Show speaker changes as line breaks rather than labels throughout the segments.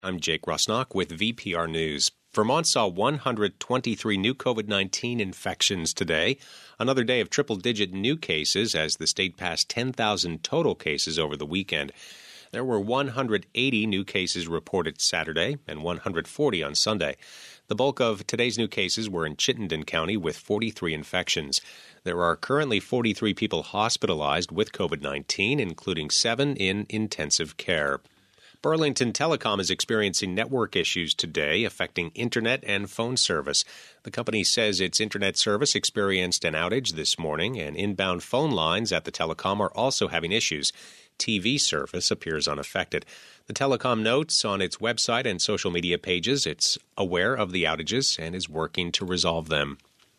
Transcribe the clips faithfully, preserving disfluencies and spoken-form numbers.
I'm Jake Rusnock with V P R News. Vermont saw one hundred twenty-three new COVID nineteen infections today, another day of triple-digit new cases as the state passed ten thousand total cases over the weekend. There were one hundred eighty new cases reported Saturday and one hundred forty on Sunday. The bulk of today's new cases were in Chittenden County with forty-three infections. There are currently forty-three people hospitalized with COVID nineteen, including seven in intensive care. Burlington Telecom is experiencing network issues today affecting internet and phone service. The company says its internet service experienced an outage this morning, and inbound phone lines at the telecom are also having issues. T V service appears unaffected. The telecom notes on its website and social media pages it's aware of the outages and is working to resolve them.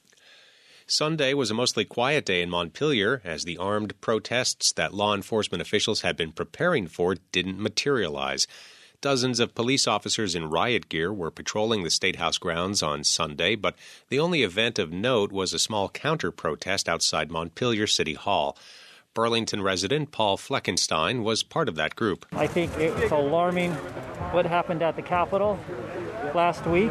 Sunday was a mostly quiet day in Montpelier as the armed protests that law enforcement officials had been preparing for didn't materialize. Dozens of police officers in riot gear were patrolling the State House grounds on Sunday, but the only event of note was a small counter-protest outside Montpelier City Hall. Burlington resident Paul Fleckenstein was part of that group.
I think it's alarming what happened at the Capitol last week,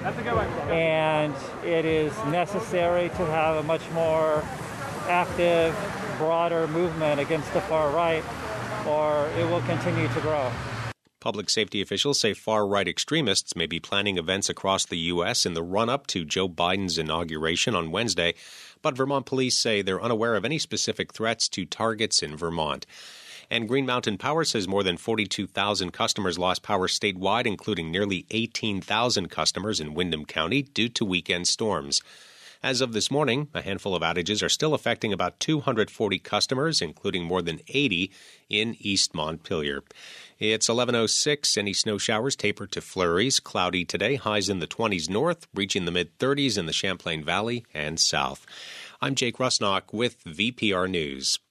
and it is necessary to have a much more active, broader movement against the far right, or it will continue to grow.
Public safety officials say far-right extremists may be planning events across the U S in the run-up to Joe Biden's inauguration on Wednesday, but Vermont police say they're unaware of any specific threats to targets in Vermont. And Green Mountain Power says more than forty-two thousand customers lost power statewide, including nearly eighteen thousand customers in Windham County due to weekend storms. As of this morning, a handful of outages are still affecting about two hundred forty customers, including more than eighty in East Montpelier. It's eleven oh six. Any snow showers taper to flurries. Cloudy today, highs in the twenties north, reaching the mid-thirties in the Champlain Valley and south. I'm Jake Rusnock with V P R News.